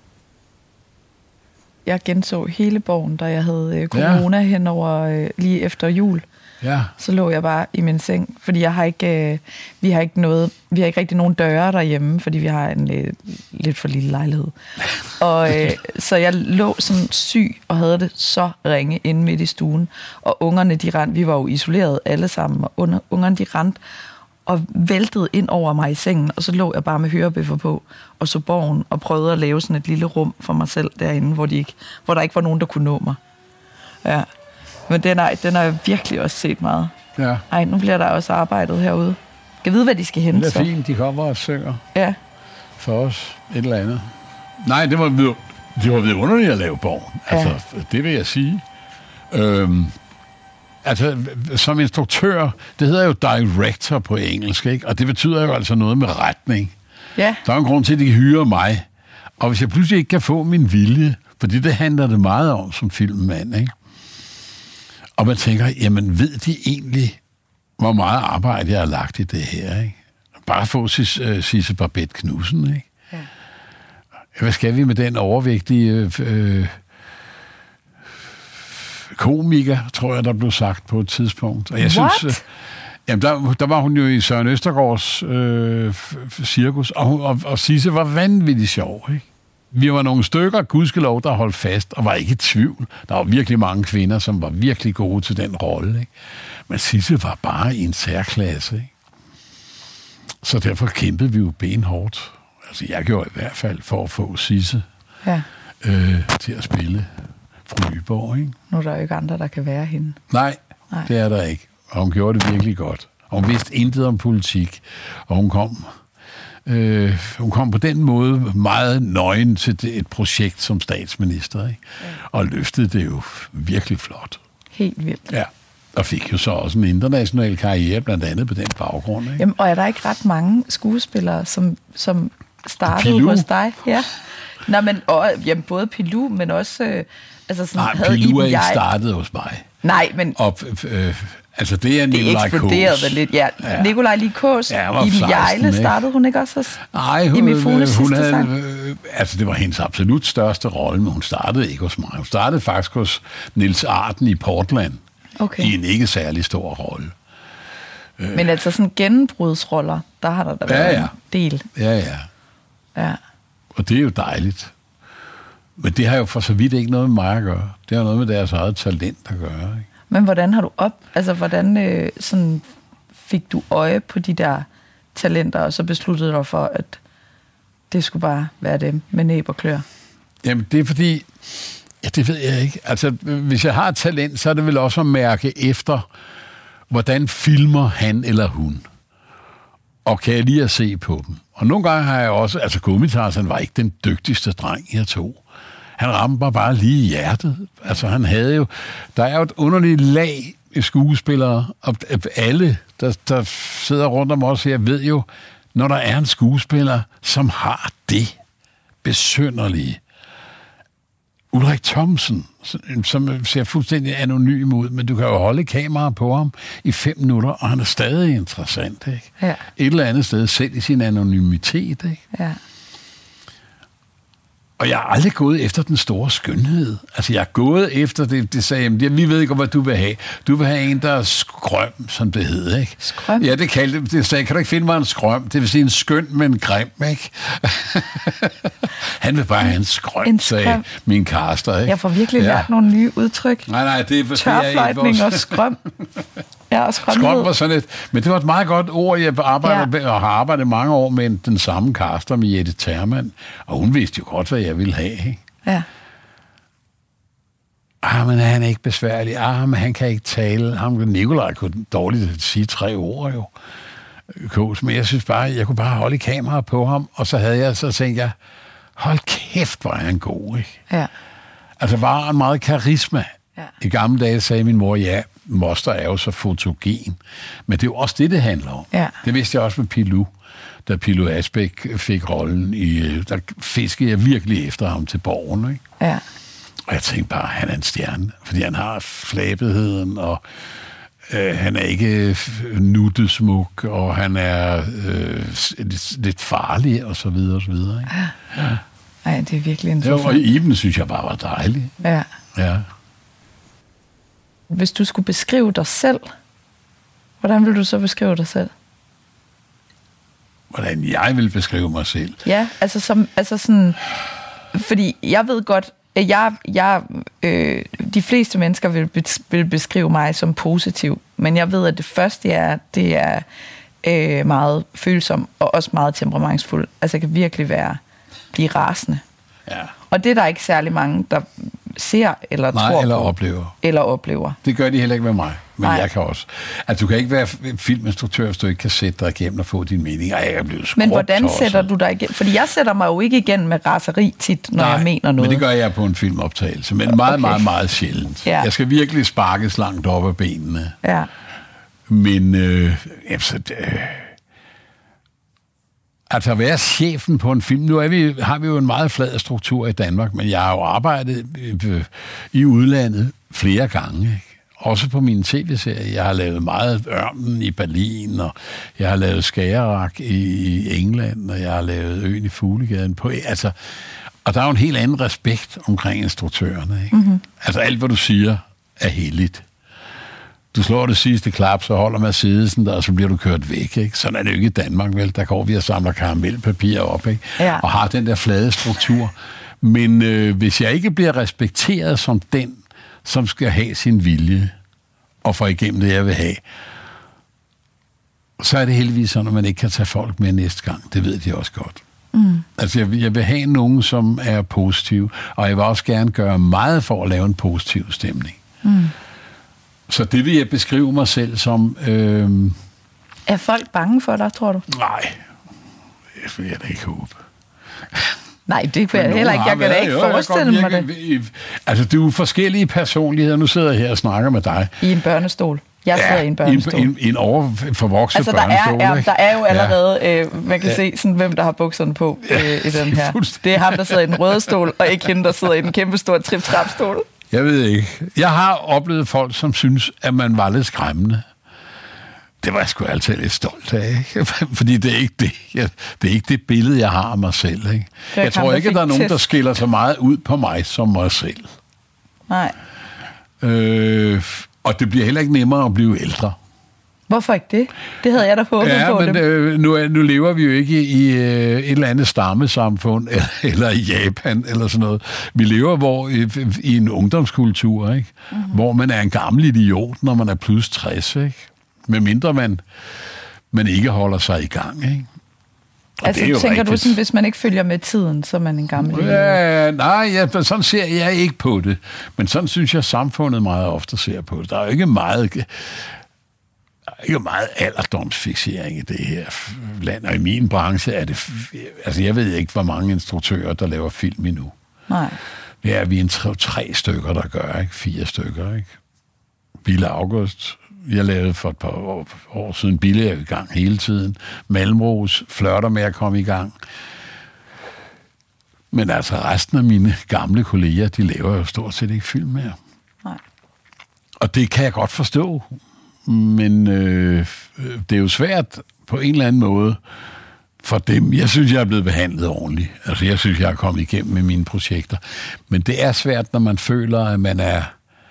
B: Jeg
A: genså hele bogen, da jeg havde corona ja. henover øh, lige efter jul.
B: Ja.
A: Så lå jeg bare i min seng, fordi jeg har ikke, øh, vi har ikke noget, vi har ikke rigtig nogen døre derhjemme, fordi vi har en øh, lidt for lille lejlighed. Og øh, så jeg lå sådan syg og havde det så ringe inde midt i stuen, og ungerne de rendte, vi var jo isoleret alle sammen, og under, ungerne de rendte og væltede ind over mig i sengen, og så lå jeg bare med hørebøffer på, og så borgen, og prøvede at lave sådan et lille rum for mig selv derinde, hvor, de ikke, hvor der ikke var nogen, der kunne nå mig. Ja. Men den har, den har jeg virkelig også set meget.
B: Ja.
A: Ej, nu bliver der også arbejdet herude. Jeg kan vide, hvad de skal hente.
B: Det er fint, de kommer og synger.
A: Ja.
B: For os, et eller andet. Nej, det var, det var vidunderligt at lave borgen. Altså, ja. Det vil jeg sige. Øhm, altså, som instruktør, det hedder jo director på engelsk, ikke? Og det betyder jo altså noget med retning.
A: Ja.
B: Der er en grund til, at de hyrer mig. Og hvis jeg pludselig ikke kan få min vilje, fordi det handler det meget om som filmmand, ikke? Og man tænker, jamen ved de egentlig, hvor meget arbejde jeg har lagt i det her, ikke? Bare få Sisse Babett Knudsen, ikke? Ja. Hvad skal vi med den overvægtige øh, komiker, tror jeg, der blev sagt på et tidspunkt. Og jeg
A: What?
B: synes, jamen der, der var hun jo i Søren Østergaards øh, cirkus, og, hun, og, og Sisse var vanvittigt sjov, ikke? Vi var nogle stykker, gudskelov, der holdt fast, og var ikke i tvivl. Der var virkelig mange kvinder, som var virkelig gode til den rolle, ikke? Men Sisse var bare i en særklasse, ikke? Så derfor kæmpede vi jo benhårdt. Altså, jeg gjorde i hvert fald for at få Sisse
A: ja.
B: øh, til at spille Fru Nyborg, ikke?
A: Nu er der jo ikke andre, der kan være hende.
B: Nej, Nej, det er der ikke. Og hun gjorde det virkelig godt. Og hun vidste intet om politik. Og hun kom, øh, hun kom på den måde meget nøgen til det, et projekt som statsminister, ikke? Ja. Og løftede det jo virkelig flot.
A: Helt vildt.
B: Ja. Og fik jo så også en international karriere, blandt andet på den baggrund, ikke?
A: Jamen, og er der ikke ret mange skuespillere, som, som startede
B: Pilou.
A: hos dig? Ja. Nå, men og, jamen, både Pilou, men også... Øh, altså sådan,
B: Nej,
A: havde
B: Pilou er ikke
A: jeg...
B: startet hos mig.
A: Nej, men...
B: Og, øh, altså, det er Nikolaj Kaas.
A: Det eksploderede lidt, ja. ja. Nikolaj Lie Kaas,
B: ja,
A: Iben Hjejle, startede hun ikke også hos...
B: Nej, hun, hun havde... Øh, altså, det var hendes absolut største rolle, men hun startede ikke hos mig. Hun startede faktisk hos Niels Arden i Portland. Okay. I en ikke særlig stor rolle.
A: Men altså sådan gennembrudsroller, der har der da været ja, ja. en del.
B: Ja, ja.
A: Ja.
B: Og det er jo dejligt. Men det har jo for så vidt ikke noget med mig at gøre. Det har noget med deres eget talent at gøre. Ikke?
A: Men hvordan har du op... Altså, hvordan øh, sådan fik du øje på de der talenter, og så besluttede du dig for, at det skulle bare være dem med næb og klør?
B: Jamen, det er fordi... Ja, det ved jeg ikke. Altså, hvis jeg har et talent, så er det vel også at mærke efter, hvordan filmer han eller hun. Og kan jeg lige at se på dem. Og nogle gange har jeg også... Altså, Gummitarsen var ikke den dygtigste dreng, jeg tog. Han ramte mig bare lige i hjertet. Altså, han havde jo... Der er jo et underligt lag i skuespillere, og alle, der, der sidder rundt om os her, ved jo, når der er en skuespiller, som har det besynderlige. Ulrik Thomsen, som ser fuldstændig anonym ud, men du kan jo holde kamera på ham i fem minutter, og han er stadig interessant, ikke? Ja. Et eller andet sted, selv i sin anonymitet, ikke?
A: Ja.
B: Og jeg har aldrig gået efter den store skønhed. Altså, jeg er gået efter det, det sagde jeg, vi ved ikke, hvad du vil have. Du vil have en, der er skrøm, som det hedder, ikke?
A: Skrøm?
B: Ja, det kaldte det. Sagde, kan du ikke finde mig en skrøm? Det vil sige en skøn, men grim, ikke? Han vil bare have en skrøm, en sagde min kaster, ikke?
A: Jeg får virkelig ja. lært nogle nye udtryk.
B: Nej, nej, det er...
A: Tørfløjtning og skrøm. Ja, og skrømhed.
B: Skrøm var sådan et... Men det var et meget godt ord, jeg arbejder, ja. og har arbejdet mange år med den samme kaster med Jette Termann. Og hun vidste jo godt, hvad jeg ville have, ikke?
A: Ja.
B: Ah, men han er ikke besværlig. Ah, men han kan ikke tale. Ham Nikolaj kunne dårligt sige tre ord, jo. Kås. Men jeg synes bare, jeg kunne bare holde kamera på ham, og så havde jeg, så tænkte jeg, hold kæft, hvor er han god, ikke?
A: Ja.
B: Altså, var en meget karisma.
A: Ja.
B: I gamle dage sagde min mor, ja, moster er jo så fotogen. Men det er jo også det, det handler om.
A: Ja.
B: Det vidste jeg også med Pilou. Da Pilou Asbæk fik rollen, i, der fiskede jeg virkelig efter ham til Borgen, ikke?
A: Ja.
B: Og jeg tænkte bare, han er en stjerne, fordi han har flabetheden, og øh, han er ikke nuttesmuk, og han er øh, lidt, lidt farlig, og så videre, og så videre, ikke?
A: Ja. Ja. Ej, det er virkelig interessant.
B: Ja, og Iben synes jeg bare var dejlig.
A: Ja.
B: Ja.
A: Hvis du skulle beskrive dig selv, hvordan vil du så beskrive dig selv?
B: Hvordan jeg vil beskrive mig selv?
A: Ja, altså, som, altså sådan... Fordi jeg ved godt, at jeg, jeg, øh, de fleste mennesker vil, vil beskrive mig som positiv, men jeg ved, at det første er, det er øh, meget følsom og også meget temperamentsfuld. Altså, jeg kan virkelig være, blive rasende.
B: Ja.
A: Og det er der ikke særlig mange, der ser eller
B: Nej,
A: tror
B: eller
A: på.
B: oplever.
A: Eller oplever.
B: Det gør de heller ikke med mig, men
A: Nej.
B: jeg kan også. Altså, du kan ikke være filminstruktør, hvis du ikke kan sætte dig igennem og få din mening. Ej, jeg er blevet
A: Men hvordan
B: skrubtosset.
A: sætter du dig igen? Fordi jeg sætter mig jo ikke igen med raseri tit, når
B: Nej,
A: jeg mener noget.
B: men det gør jeg på en filmoptagelse, men meget,
A: Okay.
B: meget, meget sjældent.
A: Ja.
B: Jeg skal virkelig sparkes langt op af benene.
A: Ja.
B: Men øh, altså, øh, altså at være chefen på en film, nu er vi, har vi jo en meget flad struktur i Danmark, men jeg har jo arbejdet øh, i udlandet flere gange, ikke? Også på mine tv-serier. Jeg har lavet meget Ørnen i Berlin, og jeg har lavet Skagerrak i England, og jeg har lavet Øen i Fuglegaden på. Altså, og der er jo en helt anden respekt omkring instruktørerne, ikke? Mm-hmm. Altså alt, hvad du siger, er heldigt. Du slår det sidste klap, så holder Mercedesen der, og så bliver du kørt væk, ikke? Sådan er det jo ikke i Danmark, vel? Der går vi og samler karamelpapir op, ikke?
A: Ja.
B: Og har den der flade struktur. Men øh, hvis jeg ikke bliver respekteret som den, som skal have sin vilje, og få igennem det, jeg vil have, så er det heldigvis sådan, at man ikke kan tage folk med næste gang. Det ved de også godt. Mm. Altså, jeg vil, jeg vil have nogen, som er positiv, og jeg vil også gerne gøre meget for at lave en positiv stemning. Mm. Så det vil jeg beskrive mig selv som... Øh...
A: Er folk bange for dig, tror du?
B: Nej, det vil jeg da ikke håbe.
A: Nej, det kan jeg heller ikke. Jeg kan da ikke jo, forestille mig det.
B: Altså, du er forskellige personligheder. Nu sidder jeg her og snakker med dig.
A: I en børnestol. Jeg sidder
B: ja,
A: i en børnestol.
B: I en, en overforvokset
A: altså, der
B: børnestol.
A: Er, er, der er jo allerede, ja. øh, man kan
B: ja.
A: se, sådan, hvem der har bukserne på øh, i den her. Det er ham, der sidder i den røde stol, og ikke hende, der sidder i den kæmpe store trip-trap-stol.
B: Jeg ved ikke. Jeg har oplevet folk, som synes, at man var lidt skræmmende. Det var jeg sgu altid lidt stolt af, ikke? Fordi det er ikke det, jeg, det er ikke det billede, jeg har af mig selv, ikke? Jeg tror ikke, at der er nogen, der skiller så meget ud på mig som mig selv.
A: Nej.
B: Øh, og det bliver heller ikke nemmere at blive ældre.
A: Hvorfor ikke det? Det havde jeg da håbet
B: ja,
A: på.
B: Men,
A: det.
B: Øh, nu, nu lever vi jo ikke i øh, et eller andet stammesamfund, eller, eller i Japan, eller sådan noget. Vi lever hvor, i, i en ungdomskultur, ikke? Mm-hmm. Hvor man er en gammel idiot, når man er plus tres, ikke? Med mindre man, man ikke holder sig i gang, ikke? Og
A: altså, tænker rigtigt. Du sådan, hvis man ikke følger med tiden, så er man en gammel idiot?
B: Ja, nej, ja, sådan ser jeg ikke på det. Men sådan synes jeg, samfundet meget ofte ser på det. Der er jo ikke meget... Der er ikke meget alderdomsfiksering i det her land, og i min branche er det... Altså, jeg ved ikke, hvor mange instruktører, der laver film endnu.
A: Nej.
B: Det er vi en tre, tre stykker, der gør, ikke? Fire stykker, ikke? Bille August, jeg lavede for et par år, år siden. Bille er i gang hele tiden. Malmros flørter med at komme i gang. Men altså, resten af mine gamle kolleger, de laver jo stort set ikke film mere.
A: Nej.
B: Og det kan jeg godt forstå. Men øh, det er jo svært på en eller anden måde for dem. Jeg synes, jeg er blevet behandlet ordentligt. Altså, jeg synes, jeg er kommet igennem med mine projekter. Men det er svært, når man føler, at man er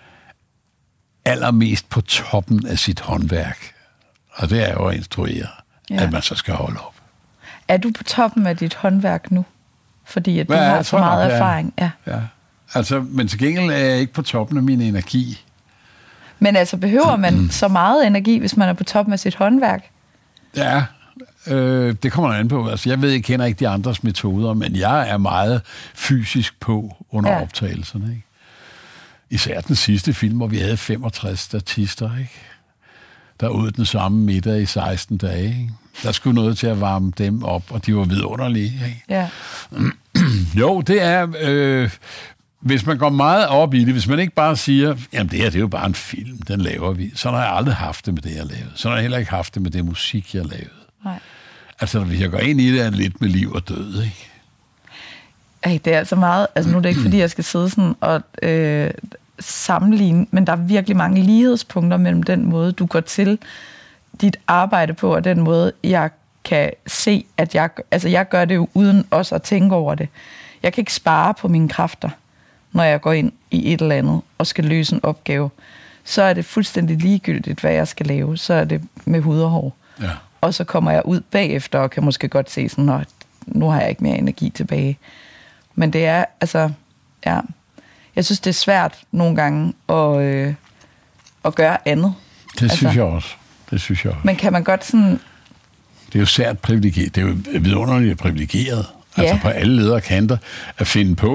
B: allermest på toppen af sit håndværk. Og det er jo at instruere, ja. At man så skal holde op.
A: Er du på toppen af dit håndværk nu? Fordi at du ja, har så meget nok, erfaring. Ja.
B: Ja. Altså, men til gengæld er jeg ikke på toppen af min energi.
A: Men altså, behøver man så meget energi, hvis man er på toppen af sit håndværk?
B: Ja, øh, det kommer an på. Altså, jeg ved, jeg kender ikke de andres metoder, men jeg er meget fysisk på under ja. optagelserne, ikke? Især den sidste film, hvor vi havde femogtres statister, ikke? Der ud den samme middag i seksten dage, ikke? Der skulle noget til at varme dem op, og de var vidunderlige, ikke?
A: Ja.
B: Jo, det er... Øh, hvis man går meget op i det, hvis man ikke bare siger, jamen det her, det er jo bare en film, den laver vi, så har jeg aldrig haft det med det, jeg lavede. Så har jeg heller ikke haft det med det musik, jeg lavede. Nej. Altså, hvis jeg går ind i det, er det lidt med liv og død, ikke?
A: Ej, det er altså meget... Altså, nu er det ikke, fordi jeg skal sidde sådan og øh, sammenligne, men der er virkelig mange lighedspunkter mellem den måde, du går til dit arbejde på, og den måde, jeg kan se, at jeg... Altså, jeg gør det jo uden også at tænke over det. Jeg kan ikke spare på mine kræfter, når jeg går ind i et eller andet og skal løse en opgave. Så er det fuldstændig ligegyldigt, hvad jeg skal lave. Så er det med hud og hår. Ja. Og så kommer jeg ud bagefter og kan måske godt se sådan, at nu har jeg ikke mere energi tilbage. Men det er, altså, ja... Jeg synes, det er svært nogle gange at, øh, at gøre andet.
B: Det altså, synes jeg også. Det synes jeg også.
A: Men kan man godt sådan...
B: Det er jo sært privilegeret. Det er jo vidunderligt privilegeret. Ja. Altså på alle ledere kanter at finde på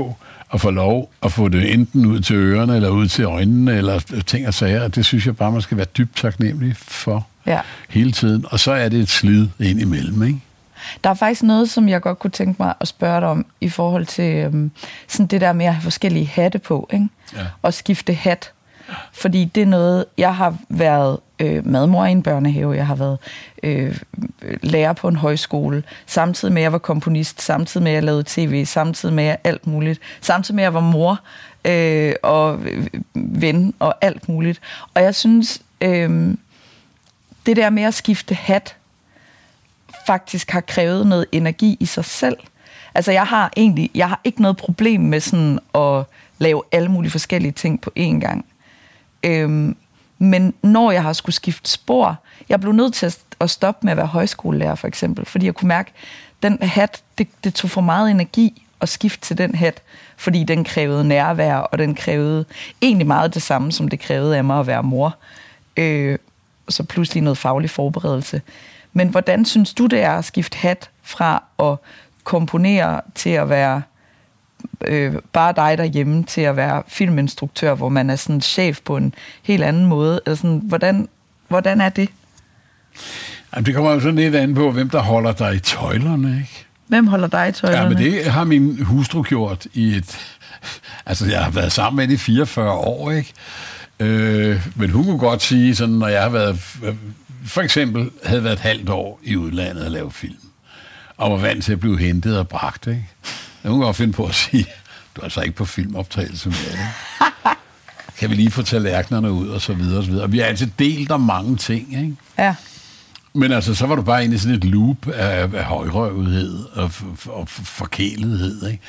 B: at få lov at få det enten ud til ørerne, eller ud til øjnene, eller ting og sager. Det synes jeg bare, man skal være dybt taknemmelig for ja. hele tiden. Og så er det et slid ind imellem, ikke?
A: Der er faktisk noget, som jeg godt kunne tænke mig at spørge dig om, i forhold til øhm, sådan det der med at have forskellige hatte på, ikke? Ja. Og skifte hat. Fordi det er noget, jeg har været øh, madmor i en børnehave, jeg har været øh, lærer på en højskole, samtidig med, at jeg var komponist, samtidig med, at jeg lavede tv, samtidig med, at alt muligt, samtidig med, at jeg var mor øh, og ven og alt muligt. Og jeg synes, øh, det der med at skifte hat, faktisk har krævet noget energi i sig selv. Altså, jeg har egentlig, jeg har ikke noget problem med sådan at lave alle mulige forskellige ting på én gang. Øhm, men når jeg har skulle skifte spor, jeg blev nødt til at, at stoppe med at være højskolelærer, for eksempel, fordi jeg kunne mærke, den hat, det, det tog for meget energi at skifte til den hat, fordi den krævede nærvær, og den krævede egentlig meget det samme, som det krævede af mig at være mor. Øh, og så pludselig noget faglig forberedelse. Men hvordan synes du, det er at skifte hat fra at komponere til at være øh, bare dig derhjemme, til at være filminstruktør, hvor man er sådan chef på en helt anden måde? Eller sådan, hvordan, hvordan er det?
B: Jamen, det kommer jo sådan lidt an på, hvem der holder dig i tøjlerne, ikke?
A: Hvem holder dig i tøjlerne?
B: Ja, men det har min hustru gjort i et... Altså, jeg har været sammen med det i fireogfyrre år, ikke? Øh, men hun kunne godt sige, sådan, når jeg har været... For eksempel havde været et halvt år i udlandet at lave film, og var vant til at blive hentet og bragt, ikke? Hun kan godt finde på at sige, du er altså ikke på filmoptagelse mere, ikke? Kan vi lige få tallerkenerne ud, og så videre, og så videre. Og vi har altid delt om mange ting, ikke?
A: Ja.
B: Men altså, så var du bare inde i sådan et loop af, af højrøvethed og, og forkælethed, ikke?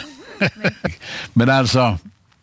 B: Men altså,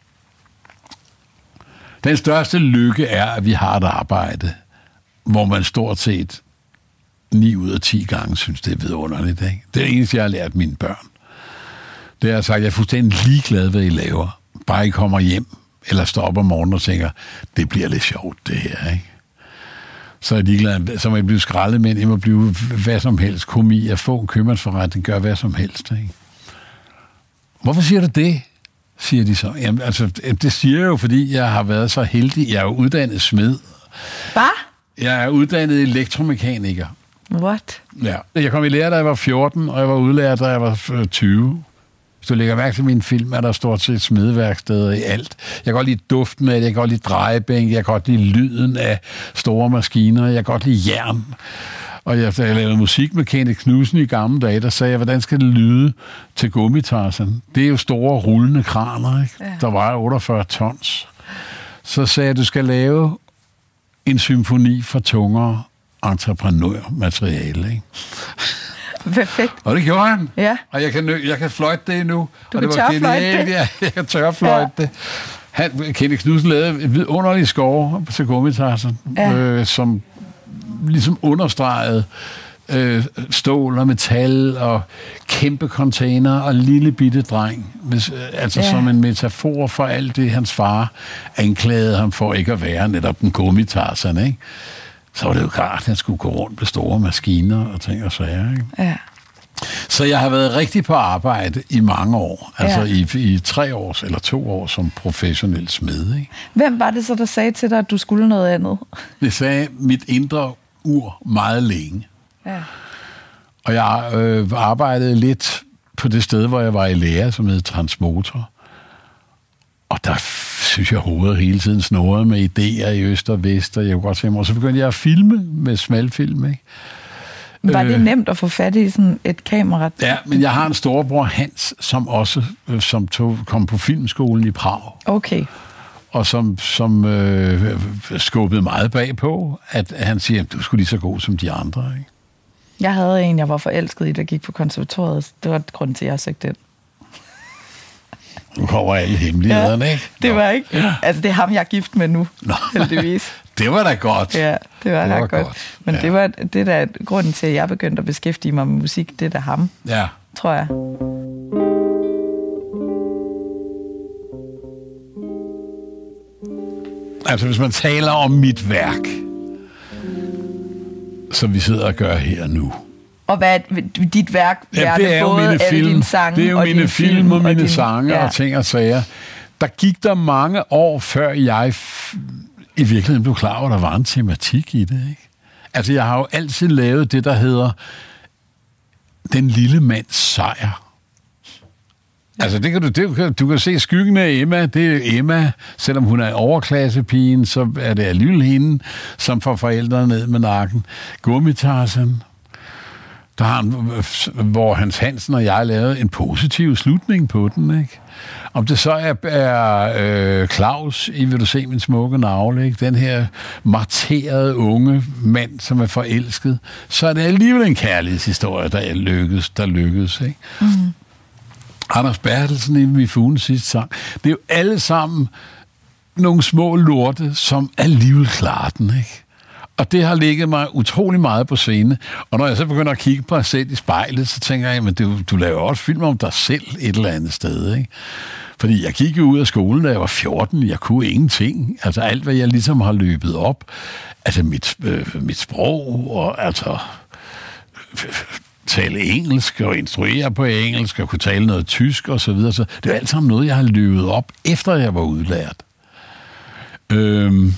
B: den største lykke er, at vi har et arbejde, hvor man stort set ni ud af ti gange synes, det er vidunderligt, ikke? Det er det eneste, jeg har lært mine børn. Det er at sagt, jeg er fuldstændig ligeglad, hvad I laver. Bare I kommer hjem, eller står op om morgenen og tænker, det bliver lidt sjovt, det her, ikke? Så er jeg ligeglad, så må jeg blive skraldemænd, jeg må blive hvad som helst, komi, at få en købmandsforretning, gør hvad som helst, ikke? Hvorfor siger du det? Siger de så. Jamen, altså, det siger jeg jo, fordi jeg har været så heldig. Jeg er jo uddannet smed.
A: Hvad?
B: Jeg er uddannet elektromekaniker.
A: What?
B: Ja. Jeg kom i lære, da jeg var fjorten, og jeg var udlærer, da jeg var tyve. Hvis du lægger mærke til min film, er der stort set smedeværksteder i alt. Jeg kan godt lide duften af det, jeg kan godt lide drejebænk, jeg kan godt lide lyden af store maskiner, jeg kan godt lide jern. Og jeg, da jeg lavede musik med Kenneth Knudsen i gamle dage, der sagde jeg, hvordan skal det lyde til Gummitarsen? Det er jo store rullende kraner, ikke? Ja. Der vejer otteogfyrre tons. Så sagde jeg, du skal lave en symfoni for tungere entreprenørmateriale, ikke?
A: Perfekt.
B: Og det gjorde han.
A: Ja.
B: Og jeg kan, jeg kan fløjte det endnu.
A: Du
B: og det
A: kan tørfløjte det?
B: Ja, jeg kan tørfløjte ja. det. Han, Kenneth Knudsen lavede et vidunderligt skove til Gummitarsen, ja. øh, som ligesom understregede øh, stål og metal og kæmpe container og lille bitte dreng. Hvis, øh, altså ja. som en metafor for alt det, hans far anklagede ham for ikke at være, netop den Gummitarsen, ikke? Så var det jo klart, at han skulle gå rundt med store maskiner og ting og sager, ikke? Ja. Så jeg har været rigtig på arbejde i mange år. Altså ja. i, i tre år eller to år som professionel smed, ikke?
A: Hvem var det så, der sagde til dig, at du skulle noget andet?
B: Det sagde mit indre ur meget længe. Ja. Og jeg øh, arbejdede lidt på det sted, hvor jeg var i lære, som hed Transmotor. Og der synes jeg, hovedet hele tiden snurrede med idéer i øst og vest, og jeg kunne godt tænke mig. Og så begyndte jeg at filme med smalfilm, ikke?
A: Var det nemt at få fat i sådan et kamera?
B: Ja, men jeg har en storebror, Hans, som også som tog, kom på filmskolen i Prag.
A: Okay.
B: Og som, som øh, skubbede meget bagpå, at han siger, at du skulle lige så god som de andre, ikke?
A: Jeg havde en, jeg var forelsket i, der gik på konservatoriet. Det var grunden til, at jeg har søgt den.
B: Nu kommer alle hemmelighederne,
A: ja,
B: ikke?
A: Det var ikke. Ja. Altså, det er ham, jeg er gift med nu, Nå. heldigvis.
B: Det var da godt.
A: Ja, det var, det var godt.
B: godt.
A: Men
B: ja.
A: det var det der grunden til, at jeg begyndte at beskæftige mig med musik. Det er da ham,
B: ja.
A: tror jeg.
B: Altså, hvis man taler om mit værk, som vi sidder og gør her nu,
A: Og hvad er dit værk?
B: Ja, det er jo
A: både
B: mine film.
A: Dine sange
B: det er jo
A: og
B: mine film, film og mine
A: din,
B: sange
A: ja.
B: og ting og sager. Der gik der mange år, før jeg f- i virkeligheden blev klar over, at der var en tematik i det, ikke? Altså, jeg har jo altid lavet det, der hedder den lille mands sejr. Altså, det kan du, det kan, du kan se skyggen af Emma. Det er Emma. Selvom hun er overklassepigen, så er det alligevel hende, som får forældrene ned med nakken. Gummitarsen. Der har han, hvor Hans Hansen og jeg lavede en positiv slutning på den, ikke? Om det så er, er øh, Claus i Vil du se min smukke navle, ikke? Den her marterede unge mand, som er forelsket, så er det alligevel en kærlighedshistorie, der lykkes, der lykkes, ikke? Mm. Anders Bertelsen i min fugens sidste sang. Det er jo alle sammen nogle små lorte, som alligevel klarer den, ikke? Og det har ligget mig utrolig meget på scene. Og når jeg så begynder at kigge på mig selv i spejlet, så tænker jeg, men du, du laver også film om dig selv et eller andet sted, ikke? Fordi jeg gik jo ud af skolen, da jeg var fjorten. Jeg kunne ingenting. Altså alt, hvad jeg ligesom har løbet op. Altså mit, øh, mit sprog, og altså tale engelsk, og instruere på engelsk, og kunne tale noget tysk, og så videre. Så det er alt sammen noget, jeg har løbet op, efter jeg var udlært. Øhm...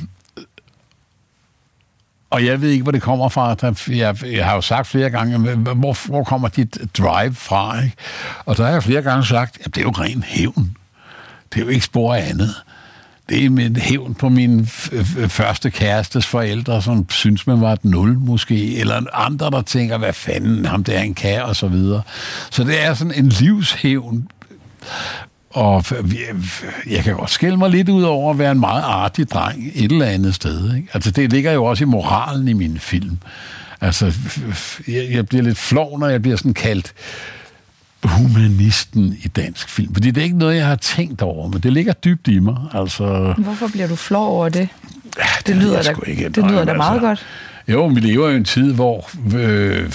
B: Og jeg ved ikke, hvor det kommer fra. Jeg, jeg har jo sagt flere gange, hvor, hvor kommer dit drive fra? Ikke? Og der har jeg flere gange sagt, at det er jo ren hævn. Det er jo ikke spor af andet. Det er med hævn på min f- første kærestes forældre, som synes, man var et nul måske, eller andre, der tænker, hvad fanden, ham der en kære, og så videre. Så det er sådan en livshævn. Og jeg kan godt skælde mig lidt ud over at være en meget artig dreng et eller andet sted, ikke? Altså, det ligger jo også i moralen i min film. Altså, jeg bliver lidt flov, når jeg bliver sådan kaldt humanisten i dansk film. Fordi det er ikke noget, jeg har tænkt over, men det ligger dybt i mig. Altså,
A: hvorfor bliver du flov over det?
B: Ja, det,
A: det lyder da,
B: ikke,
A: det lyder da meget altså, godt.
B: Jo, vi lever jo i en tid, hvor... Øh,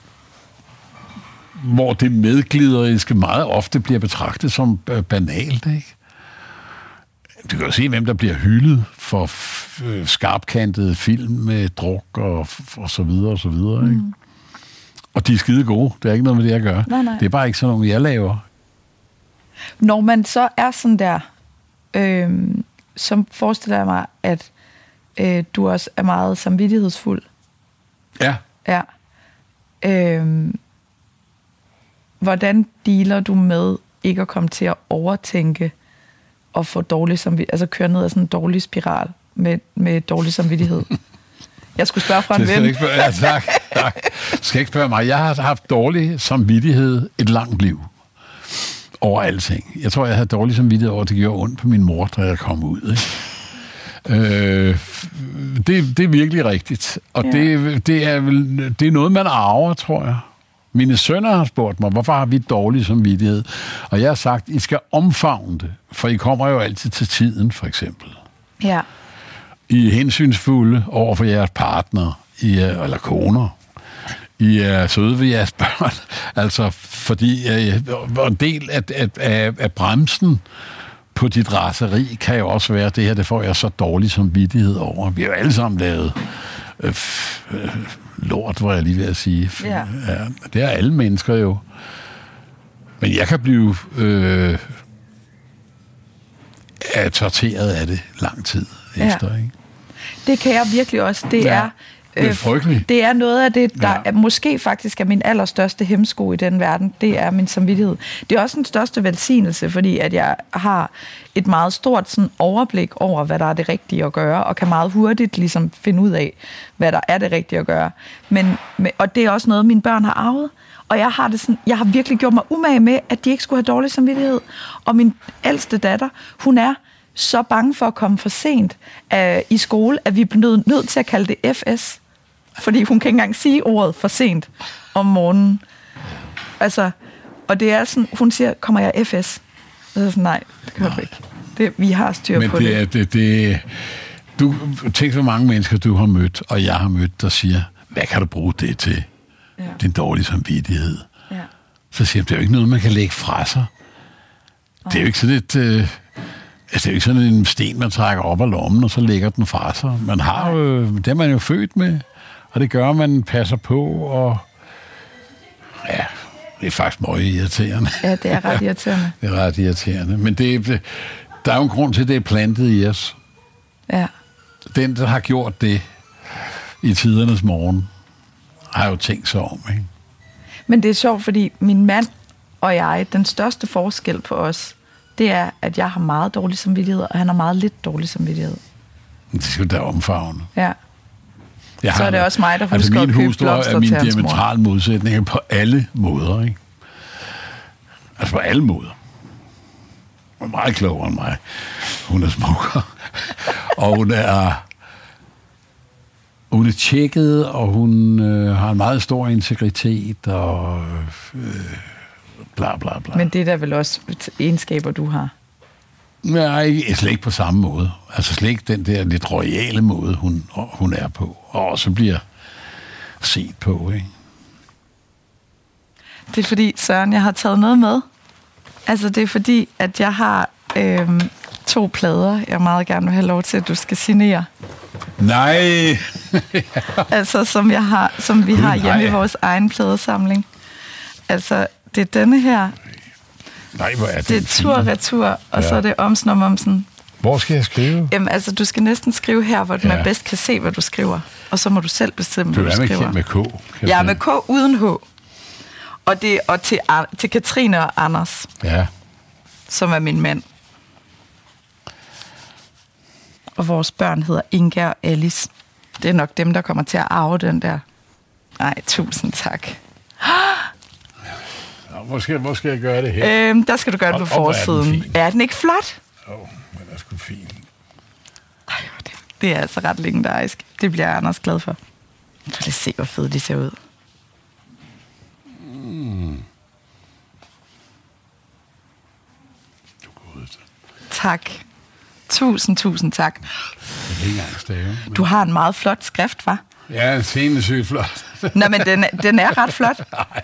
B: hvor det medglideriske meget ofte bliver betragtet som banalt, ikke? Du kan jo se, hvem der bliver hyldet for f- skarpkantede film med druk og, og så videre og så videre, ikke? Mm. Og de er skide gode. Det er ikke noget med det, jeg gør.
A: Nej, nej.
B: Det er bare ikke sådan nogle, jeg laver.
A: Når man så er sådan der, øh, så forestiller jeg mig, at øh, du også er meget samvittighedsfuld.
B: Ja.
A: Ja. Øh, Hvordan dealer du med ikke at komme til at overtænke og få dårlig samvittighed, altså køre ned ad sådan en dårlig spiral med, med dårlig samvittighed? Jeg skulle spørge fra en ven.
B: Ikke spørge, ja, tak, tak. Skal ikke spørge mig. Jeg har haft dårlig samvittighed et langt liv. Over alting. Jeg tror, jeg havde dårlig samvittighed over, at det gjorde ondt på min mor, da jeg kom ud, ikke? Øh, det, det er virkelig rigtigt. Og ja. det, det, er vel, det er noget, man arver, tror jeg. Mine sønner har spurgt mig, hvorfor har vi dårlig samvittighed? Og jeg har sagt, I skal omfavne det, for I kommer jo altid til tiden, for eksempel.
A: Ja. I
B: er hensynsfulde over for jeres partner, I er, eller koner. I er søde ved jeres børn. Altså, fordi øh, en del af, af, af, af bremsen på dit raseri kan jo også være det her, det får jeg så dårlig samvittighed over. Vi har jo alle sammen lavet øh, øh, lort, var jeg lige ved at sige.
A: Ja.
B: Ja, det er alle mennesker jo. Men jeg kan blive øh, torteret af det lang tid efter,
A: ja.
B: Ikke?
A: Det kan jeg virkelig også. Det
B: ja.
A: er
B: Det er frygteligt.
A: Det er noget af det, der
B: ja.
A: er, måske faktisk er min allerstørste hemsko i den verden. Det er min samvittighed. Det er også den største velsignelse, fordi at jeg har et meget stort sådan, overblik over, hvad der er det rigtige at gøre, og kan meget hurtigt ligesom, finde ud af, hvad der er det rigtige at gøre. Men, og det er også noget, mine børn har arvet. Og jeg har, det sådan, jeg har virkelig gjort mig umage med, at de ikke skulle have dårlig samvittighed. Og min ældste datter, hun er så bange for at komme for sent uh, i skole, at vi er nødt nød til at kalde det F S. Fordi hun kan ikke engang sige ordet for sent om morgenen. Altså, og det er sådan, hun siger, kommer jeg F S? Og så er sådan, nej, det kan du ikke. Det, vi har styr
B: Men
A: på
B: det.
A: det.
B: det, det du tænk, hvor mange mennesker du har mødt, og jeg har mødt, der siger, hvad kan du bruge det til? Ja. Din dårlige samvittighed. Ja. Så siger jeg, det er jo ikke noget, man kan lægge fra sig. Nej. Det er jo ikke sådan et... Øh, Altså, det er jo ikke sådan en sten, man trækker op af lommen, og så lægger den fra sig. Man har jo, det er man jo født med, og det gør, man passer på, og Det er faktisk meget irriterende.
A: Ja, det er ret irriterende.
B: Det er ret irriterende. Men det, der er jo en grund til, at det er plantet i os.
A: Ja.
B: Den, der har gjort det i tidernes morgen, har jo tænkt sig om, ikke?
A: Men det er sjovt, fordi min mand og jeg, den største forskel på os, det er, at jeg har meget dårlig samvittighed, og han har meget lidt dårlig samvittighed.
B: Det skal da omfavne.
A: Ja.
B: Jeg
A: Så er det også mig, der husker
B: altså
A: at købe blomster til hans mor.
B: min hustru er min diametrale modsætning på alle måder, ikke? Altså på alle måder. Hun er meget klogere end mig. Hun er smukkere. Og hun er... Hun er tjekket, og hun øh, har en meget stor integritet, og øh, bla bla bla.
A: Men det er da vel også egenskaber, du har?
B: Nej, slet ikke på samme måde. Altså slet ikke den der lidt royale måde, hun, hun er på, og også bliver set på, ikke?
A: Det er fordi, Søren, jeg har taget noget med. Altså, det er fordi, at jeg har øh, to plader, jeg meget gerne vil have lov til, at du skal signere.
B: Nej!
A: Altså, som, jeg har, som vi
B: Gud,
A: har hjemme
B: nej.
A: i vores egen pladesamling. Altså, det er denne her.
B: Nej, hvor er det
A: Det er tur-retur, og ja. Så er det omsen om omsen.
B: Hvor skal jeg skrive?
A: Jamen, altså, du skal næsten skrive her, hvor ja. man bedst kan se, hvad du skriver. Og så må du selv bestemme,
B: du
A: hvad du skriver.
B: Du er med K.
A: Ja, med K uden H. Og, det, og til, til Katrine og Anders,
B: ja.
A: som er min mand. Og vores børn hedder Inga og Alice. Det er nok dem, der kommer til at arve den der. Nej, tusind tak.
B: Ja, hvor, skal, hvor skal jeg gøre det her?
A: Øhm, der skal du gøre det på forsiden. Er, er den ikke flot?
B: Jo, oh, men den er sgu fin.
A: Ej, det, det er altså ret legendarisk. Det bliver Anders glad for. Så lad os se, hvor fede de ser ud.
B: Mm. Du går ud.
A: Tak. Tusind, tusind tak.
B: Det er ikke engang stave. Men...
A: Du har en meget flot skrift, hva'?
B: Ja, en sindssygt flot.
A: Nå, men den, den er ret flot.
B: Nej.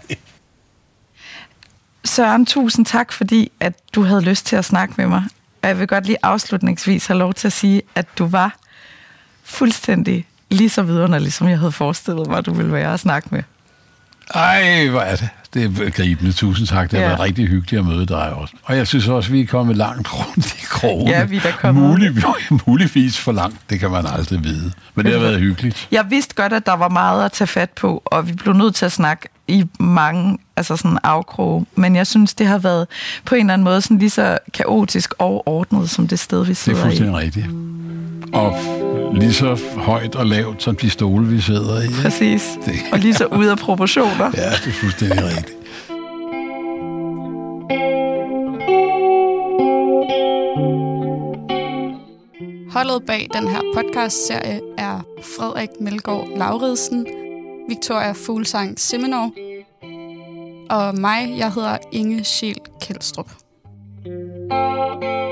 A: Søren, tusind tak, fordi at du havde lyst til at snakke med mig. Og jeg vil godt lige afslutningsvis have lov til at sige, at du var fuldstændig lige så vidunderlig, som jeg havde forestillet mig, du ville være at snakke med.
B: Ej, hvor er det. Det er gribende. Tusind tak. Det har ja. været rigtig hyggeligt at møde dig også. Og jeg synes også, vi er kommet langt rundt i krogen.
A: Ja, vi er da kommet.
B: Mulig, muligvis for langt. Det kan man aldrig vide. Men det har været hyggeligt.
A: Jeg vidste godt, at der var meget at tage fat på, og vi blev nødt til at snakke i mange altså sådan afkroge. Men jeg synes, det har været på en eller anden måde sådan lige så kaotisk og ordnet, som det sted, vi sidder i.
B: Det er fuldstændig i. rigtigt. Og lige så højt og lavt, som de stole, vi sidder i.
A: Præcis. Det. Og lige så ude af proportioner.
B: Ja, det er fuldstændig rigtigt.
C: Holdet bag den her podcast-serie er Frederik Melgaard Lauridsen, Victoria Fuglsang Seminov og mig, jeg hedder Inge Scheel Kjeldstrup.